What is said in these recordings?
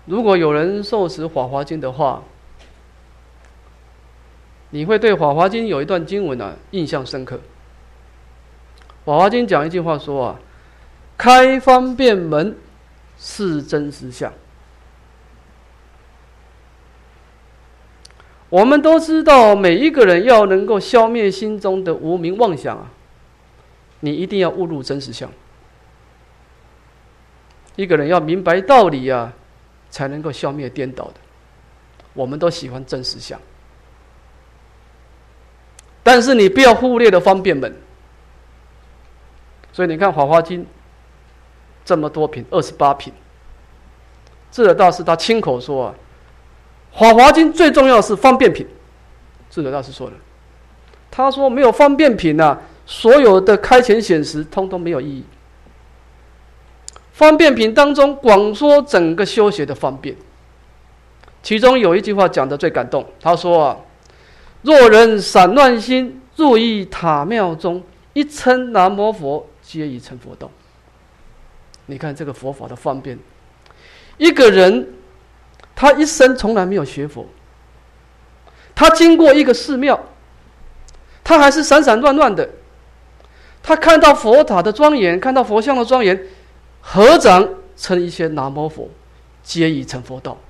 如果有人受持《法华经》的话，你会对《法华经》有一段经文印象深刻。《法华经》讲一句话说开方便门是真实相。我们都知道，每一个人要能够消灭心中的无明妄想你一定要悟入真实相。一个人要明白道理才能够消灭颠倒的。我们都喜欢真实相，但是你不要忽略了方便门。所以你看《法华经》这么多品，28品，智者大师他亲口说法华经最重要的是方便品，智者大师说的。他说没有方便品所有的开显显实通通没有意义。方便品当中广说整个修学的方便，其中有一句话讲得最感动。他说若人散乱心入于塔庙中，一称南无佛，皆已成佛道。你看这个佛法的方便。一个人他一生从来没有学佛，他经过一个寺庙，他还是散散乱乱的，他看到佛塔的庄严，看到佛像的庄严，合掌称一些南无佛，皆已成佛道。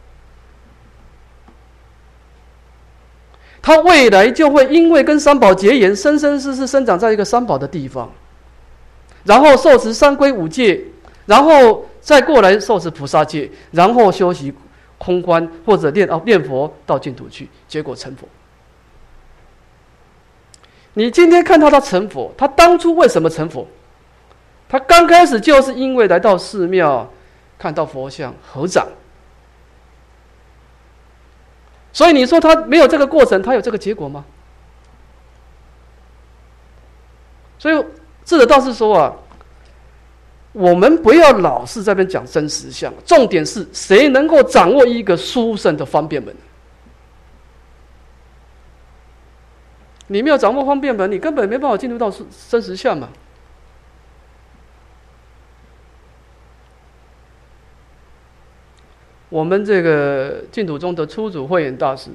他未来就会因为跟三宝结缘，生生世世生长在一个三宝的地方，然后受持三皈五戒，然后再过来受持菩萨戒，然后修习空观或者念佛到净土去，结果成佛。你今天看到他成佛，他当初为什么成佛？他刚开始就是因为来到寺庙，看到佛像合掌。所以你说他没有这个过程，他有这个结果吗？所以智者大师说我们不要老是在那边讲真实相，重点是谁能够掌握一个殊胜的方便门。你没有掌握方便门，你根本没办法进入到真实相嘛。我们这个净土宗的初祖慧远大师，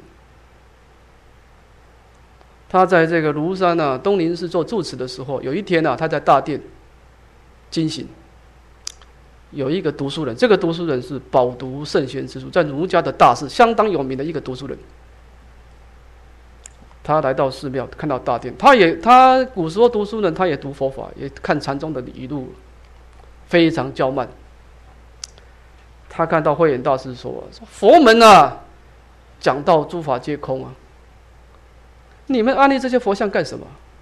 他在这个庐山东林寺做住持的时候，有一天他在大殿经行，有一个读书人，这个读书人是饱读圣贤之书，在儒家的大师，相当有名的一个读书人。他来到寺庙，看到大殿，他古时候读书人，他也读佛法，也看禅宗的语录，非常骄慢。他看到慧远大师说佛门讲到诸法皆空你们安立这些佛像干什么？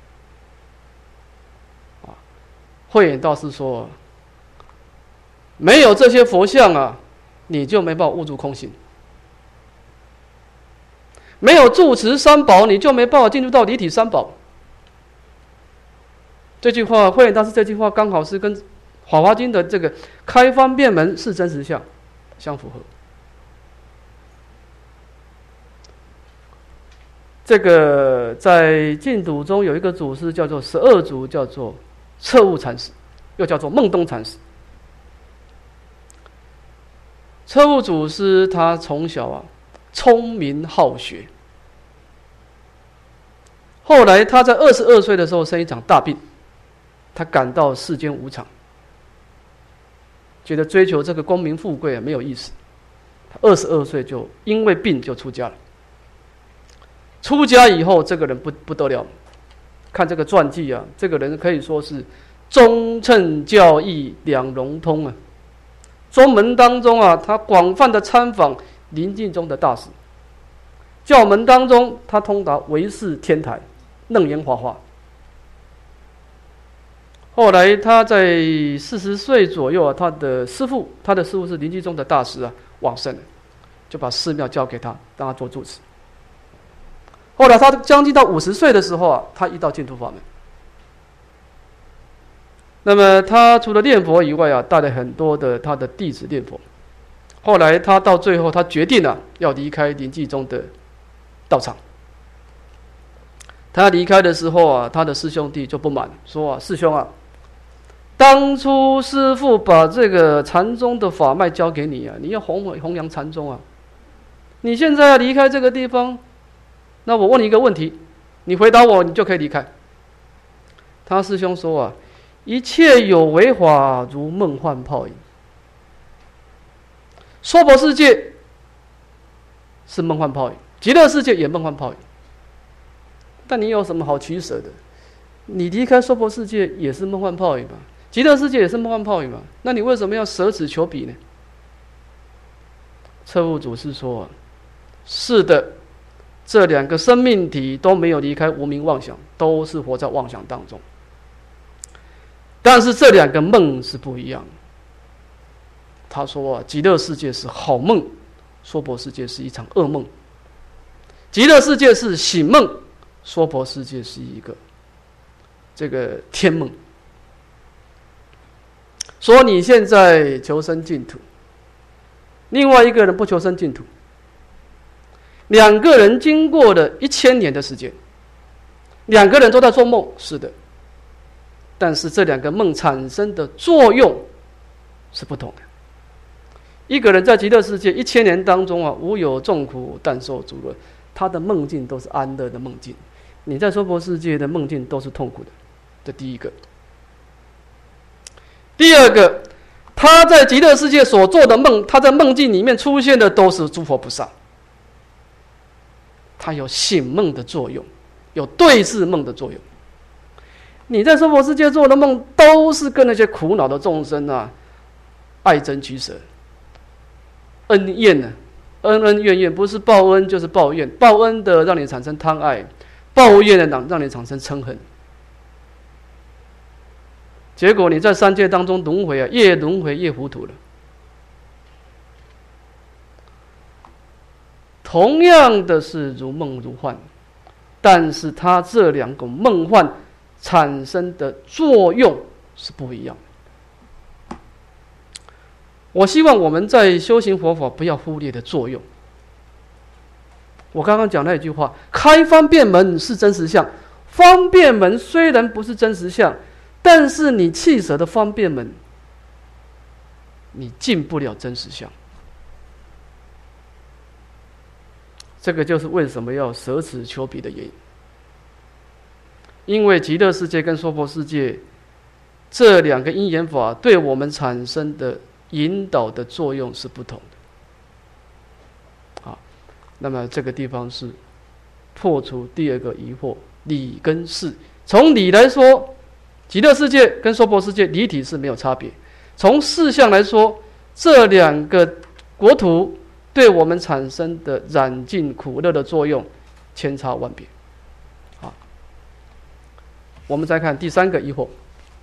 慧远大师说没有这些佛像你就没办法悟入空性。没有住持三宝，你就没办法进入到离体三宝。这句话，慧远大师这句话刚好是跟《法华经》的这个开方便门是真实相相符合。这个在净土中有一个祖师叫做12祖，叫做彻悟禅师，又叫做梦东禅师。彻悟祖师他从小聪明好学，后来他在22岁的时候生一场大病，他感到世间无常，觉得追求这个功名富贵没有意思。他22岁就因为病就出家了。出家以后，这个人不得了，看这个传记这个人可以说是宗称教义两融通宗门当中他广泛的参访临近中的大师，教门当中他通达唯识天台、楞严华华。后来他在40岁左右他的师父是临济宗的大师往生了，就把寺庙交给他，让他做住持。后来他将近到50岁的时候他依到净土法门。那么他除了念佛以外带了很多的他的弟子念佛。后来他到最后他决定要离开临济宗的道场。他离开的时候他的师兄弟就不满，说师兄当初师父把这个禅宗的法脉教给你啊，你要弘扬禅宗啊。你现在要离开这个地方，那我问你一个问题，你回答我，你就可以离开。他师兄说啊，一切有为法如梦幻泡影。娑婆世界是梦幻泡影，极乐世界也梦幻泡影。但你有什么好取舍的？你离开娑婆世界也是梦幻泡影嘛，极乐世界也是梦幻泡影嘛，那你为什么要舍此求彼呢？彻悟祖师说啊，是的，这两个生命体都没有离开无明妄想，都是活在妄想当中。但是这两个梦是不一样的。他说啊，极乐世界是好梦，娑婆世界是一场噩梦。极乐世界是醒梦，娑婆世界是一个这个天梦。说你现在求生净土，另外一个人不求生净土，两个人经过了1000年的时间，两个人都在做梦，是的，但是这两个梦产生的作用是不同的。一个人在极乐世界1000年当中啊，无有众苦，但受诸乐，他的梦境都是安乐的梦境。你在娑婆世界的梦境都是痛苦的，这第一个。第二个，他在极乐世界所做的梦，他在梦境里面出现的都是诸佛菩萨，他有醒梦的作用，有对治梦的作用。你在娑婆世界做的梦，都是跟那些苦恼的众生啊，爱憎取舍，恩怨呢，恩恩怨怨，不是报恩就是报怨，报恩的让你产生贪爱，报怨的让你产生嗔恨。结果你在三界当中轮回啊，越轮回越糊涂了。同样的是如梦如幻，但是它这两个梦幻产生的作用是不一样的。我希望我们在修行佛法不要忽略的作用。我刚刚讲那一句话，开方便门是真实相，方便门虽然不是真实相，但是你弃舍的方便门，你进不了真实相。这个就是为什么要舍此求彼的原因。因为极乐世界跟娑婆世界这两个因缘法对我们产生的引导的作用是不同的。好，那么这个地方是破除第二个疑惑，理跟事。从理来说，极乐世界跟娑婆世界理体是没有差别。从事相来说，这两个国土对我们产生的染尽苦乐的作用千差万别。好，我们再看第三个疑惑。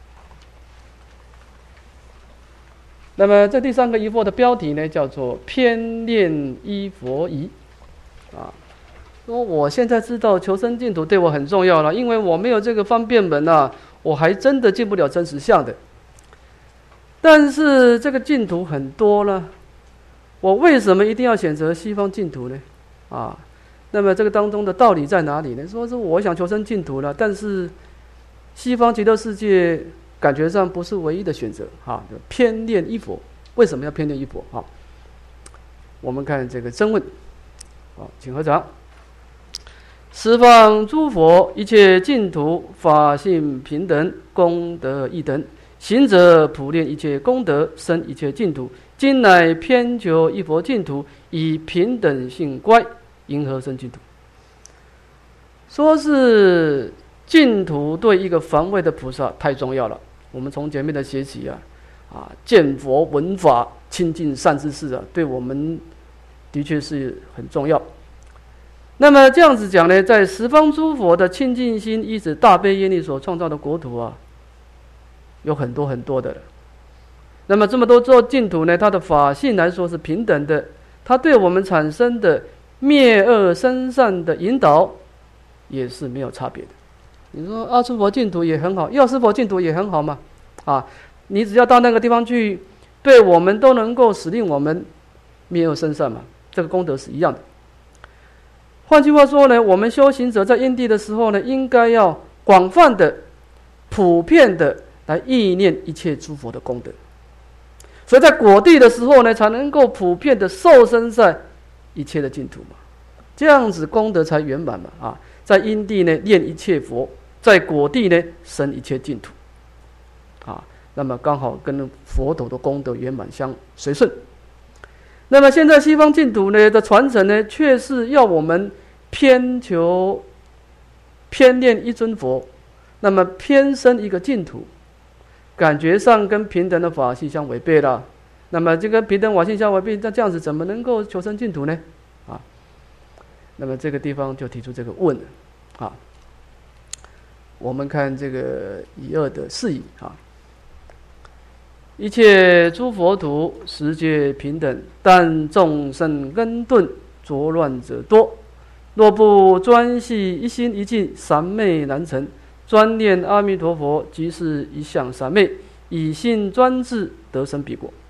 那么这第三个疑惑的标题呢，叫做偏恋依佛疑。说我现在知道求生净土对我很重要了，因为我没有这个方便门啊，我还真的进不了真实相的。但是这个净土很多了，我为什么一定要选择西方净土呢？那么这个当中的道理在哪里呢？说是我想求生净土了，但是西方极乐世界感觉上不是唯一的选择，偏恋依佛。为什么要偏恋依佛？我们看这个真问，请合掌。十方诸佛，一切净土，法性平等，功德一等。行者普练一切功德，生一切净土。今乃偏求一佛净土，以平等性乖，因何生净土？说是净土对一个凡位的菩萨太重要了。我们从前面的学习见佛闻法，亲近善知识对我们的确是很重要。那么这样子讲呢，在十方诸佛的清净心依止大悲愿力所创造的国土有很多很多的。那么这么多做净土呢，它的法性来说是平等的，它对我们产生的灭恶生善的引导也是没有差别的。你说阿弥佛净土也很好，药师佛净土也很好嘛？你只要到那个地方去，对我们都能够使令我们灭恶生善嘛，这个功德是一样的。换句话说呢，我们修行者在因地的时候呢，应该要广泛的、普遍的来意念一切诸佛的功德。所以在果地的时候呢，才能够普遍的受生在一切的净土嘛，这样子功德才圆满嘛啊！在因地呢念一切佛，在果地呢生一切净土，啊，那么刚好跟佛陀的功德圆满相随顺。那么现在西方净土呢的传承呢，却是要我们偏念一尊佛，那么偏生一个净土。感觉上跟平等的法性相违背了，那么这个平等法性相违背，那这样子怎么能够求生净土呢？啊，那么这个地方就提出这个问啊。我们看这个以二的释义啊，一切诸佛土，实皆平等，但众生根钝，浊乱者多。若不专系一心一境，三昧难成。专念阿弥陀佛，即是一向三昧，以信专志，得生彼国。